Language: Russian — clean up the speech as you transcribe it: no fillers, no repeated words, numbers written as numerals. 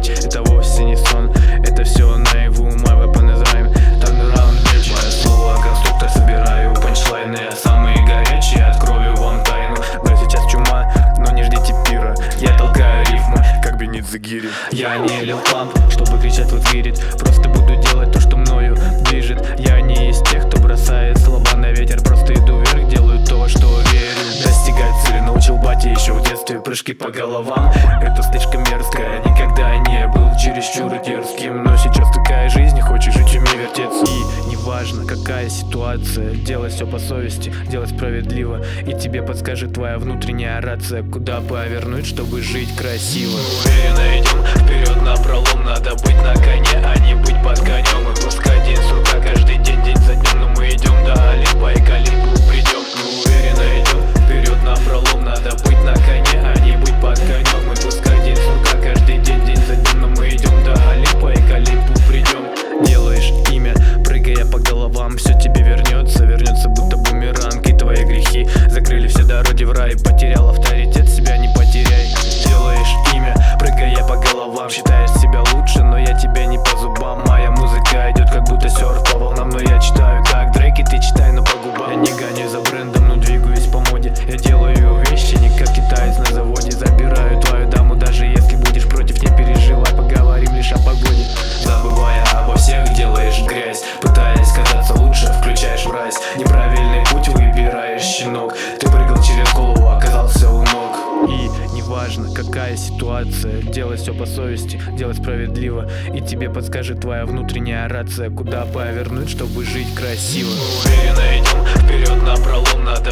быть, это вовсе не сон. Это все наяву, my weapon is rhyme. Turn around, bitch. Мое слово конструктор, собираю панчлайны. Я самые горячие, открою вам тайну. Да, сейчас чума, но не ждите пира. Я толкаю рифмы, как Бенит Загири. Я не Лил Памп, чтобы кричать вот верит. Просто буду делать то, что мною движет. Я не из тех, кто бросает слова на ветер. Просто иду вверх, делаю то, во что верю. Достигать цели научил батя еще в детстве. Прыжки по головам, это слишком мерзко. Никогда не был чересчур дерзким, но сейчас такая жизнь, хочешь жить, умей вертеться. И неважно, какая ситуация, делай все по совести, делай справедливо. И тебе подскажет твоя внутренняя рация, куда повернуть, чтобы жить красиво. Уверенно идем вперед напролом, надо быть на коне, а не быть под конем. И пускай день сурка каждый день, день за днем, но мы идем до Олимпа и к Олимпу придем. Мы уверенно идем вперед напролом, надо быть на коне, а не быть под конем. И пускай день сурка каждый день, день за днем, но мы идем до Олимпа и к Олимпу придем. Делаешь имя, прыгая по головам, все тебе вернется, вернется будто бумеранг. И твои грехи закрыли все дороги в рай. Потерял авторитет, себя не потеряй. Делаешь имя, прыгая по головам, считаешь себя лучше, но я тебя не по зубам. Моя музыка идет как будто серф по волнам, но я читаю как Дрейк, и ты читай, но по губам. Я не гонюсь за брендом, но двигаюсь по моде. Я делаю вещи не как китаец на заводе. Забираю твою даму, даже если будешь против, не переживай, поговорим лишь о погоде. Забывая обо всех, делаешь грязь, пытаясь казаться лучше, включаешь враз. Неправильный путь выбираешь, щенок. Ты прыгал через голову, оказался у ног. И неважно, какая ситуация, делай все по совести, делай справедливо. И тебе подскажет твоя внутренняя рация, куда повернуть, чтобы жить красиво. Уверенно идем вперед напролом, надо